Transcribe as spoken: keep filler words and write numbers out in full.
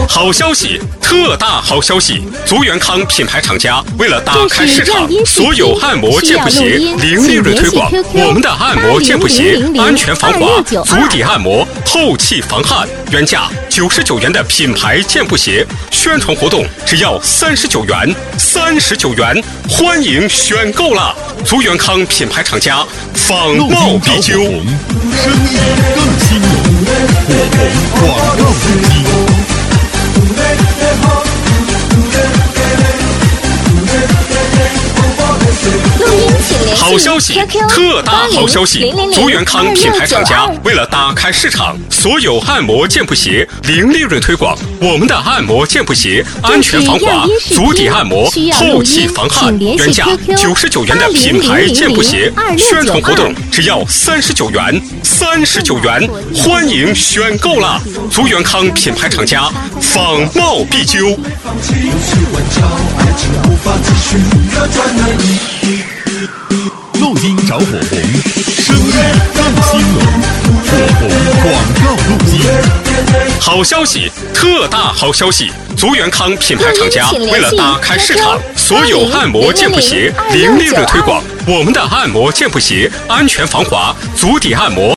好消息，特大好消息！足源康品牌厂家为了打开市场，所有按摩健步鞋零利润推广。我们的按摩健步鞋安全防滑，足底按摩，透气防汗。原价九十九元的品牌健步鞋，宣传活动只要三十九元，三十九元，欢迎选购啦！足源康品牌厂家，仿冒必究， 生意更兴隆。火红广告中心。 好消息，特大好消息！足源康品牌厂家为了打开市场，所有按摩健步鞋零利润推广。我们的按摩健步鞋安全防滑，足底按摩，透气防汗。原价九十九元的品牌健步鞋，宣传活动只要三十九元，三十九元，欢迎选购啦！足源康品牌厂家，仿冒必究。 录音找火红，生意更兴隆。火红广告录音。 好消息，特大好消息！足源康品牌厂家为了打开市场，所有按摩健步鞋零利润推广。我们的按摩健步鞋安全防滑，足底按摩。